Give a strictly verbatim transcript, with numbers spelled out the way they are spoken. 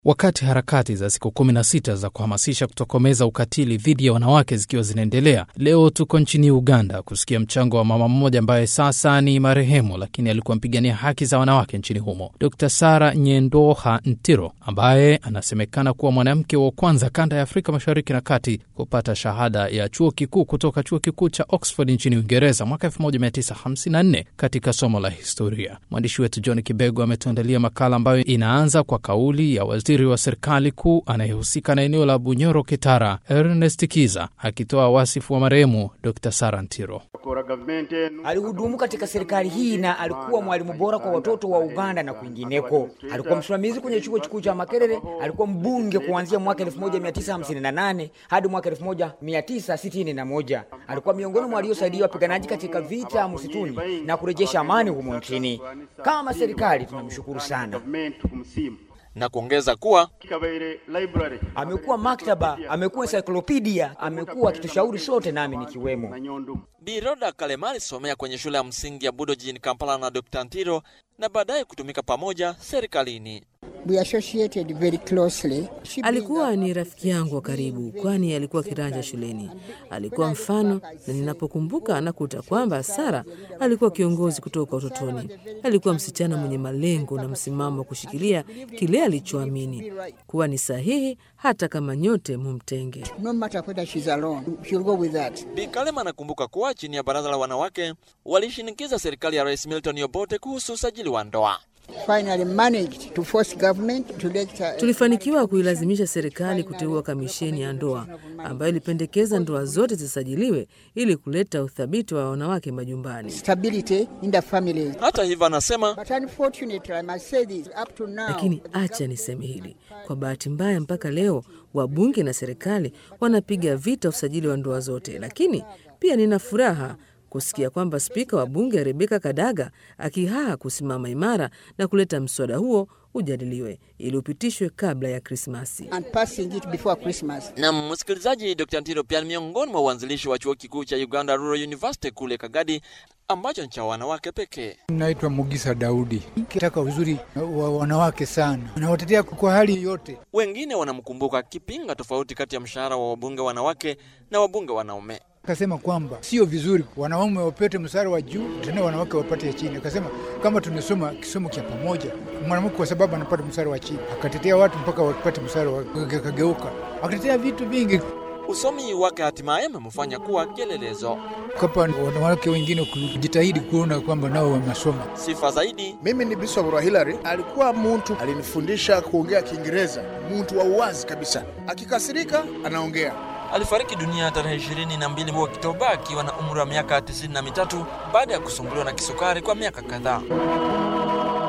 Wakati harakati za siku kumi na sita za kuhamasisha kutokomeza ukatili dhidi ya wanawake zikiwa zinaendelea, leo tuko nchini Uganda kusikia mchango wa mama mmoja ambaye sasa ni marehemu, lakini alikuwa mpigania haki za wanawake nchini humo, Dokta Sarah Nyendoha Ntiro, ambaye anasemekana kuwa mwanamke wa kwanza kanda ya Afrika Mashariki na Kati kupata shahada ya chuo kikuu kutoka chuo kikuu cha Oxford nchini Uingereza mwaka elfu moja mia tisa hamsini na nne katika somo la historia. Mwandishi wetu John Kibego ametuandalia makala ambayo inaanza kwa kauli ya waziri wa serikali kuu anayehusika na eneo la Bunyoro Kitara, Ernest Kiza, akitoa wasifu wa marehemu Dokta Sarah Ntiro. Alihudumu katika serikali hii na alikuwa mwalimu bora kwa watoto wa Uganda na kwingineko. Alikuwa msimamizi kwenye chuo kikuu cha Makerere, alikuwa mbunge kuanzia mwaka elfu moja mia tisa hamsini na nane hadi mwaka elfu moja mia tisa sitini na moja. Alikuwa miongoni mwa waliosaidia wapiganaji katika vita msituni na kurejesha amani humo nchini. Kama serikali tunamshukuru sana. Na kuongeza kuwa amekuwa maktaba, amekuwa encyclopedia, amekuwa akitushauri sote nami nikiwemo. Biroda Kalemali somea kwenye shule ya msingi ya Budo jijini Kampala na Dokta Ntiro na baadaye kutumika pamoja serikalini. We associated very closely. Alikuwa ni rafiki yangu wa karibu, kwani alikuwa kiranja shuleni. Alikuwa mfano, na ninapokumbuka nakuta kwamba Sarah alikuwa kiongozi kutoka utotoni. Alikuwa msichana mwenye malengo na msimamo wa kushikilia kile alichoamini kuwa ni sahihi, hata kama nyote mumtenge. No matter whether she's alone, she'll go with that. Bi Kalema anakumbuka kuwa chini ya baraza la wanawake walishinikiza serikali ya Rais Milton Obote kuhusu usajili wa ndoa. Finally managed to force government to let her... Tulifanikiwa kuilazimisha serikali kuteua kamisheni ya ndoa ambayo ilipendekeza ndoa zote zisajiliwe ili kuleta uthabiti wa wanawake majumbani. Stability in the family. Hata hivyo anasema, but unfortunately I must say this, up to now. Lakini acha niseme hili, kwa bahati mbaya mpaka leo wabunge na serikali wanapiga vita usajili wa ndoa zote, lakini pia nina furaha kusikia kwamba spika wa bunge Rebecca Kadaga akihaa kusimama imara na kuleta mswada huo ujadiliwe ili upitishwe kabla ya Krismasi. And passing it before Christmas. Na msikilizaji, Dokta Ntiro pia miongoni mwa waanzilishi wa chuo kikuu cha Uganda Rural University kule Kagadi ambacho ni cha wanawake pekee. Naitwa Mugisa Daudi. Kitaka uzuri wa wanawake sana. Anawatetea kwa hali yote. Wengine wanamkumbuka kipinga tofauti kati ya mshahara wa wabunge wanawake na wabunge wanaume. Akasema kwamba sio vizuri wanaume wapate msara wa juu tena wanawake wapate chini. Akasema kama tunasoma kisomo cha pamoja, mwanamke kwa sababu anapata msara wa chini. Akatetea watu mpaka wapate msara wa kageuka. Akatetea vitu vingi. Usomi wake hatimaye umemfanya kuwa kielelezo. Kapa wanawake wengine kujitahidi kuona kwamba nao wanasoma. Sifa zaidi. Mimi ni Bishop Hilary, alikuwa mtu alinifundisha kuongea Kiingereza, mtu wa uwazi kabisa. Akikasirika anaongea. Alifariki dunia tarehe ishirini na mbili mwezi Oktoba akiwa na umri wa miaka tisini na mitatu baada ya kusumbuliwa na kisukari kwa miaka kadhaa.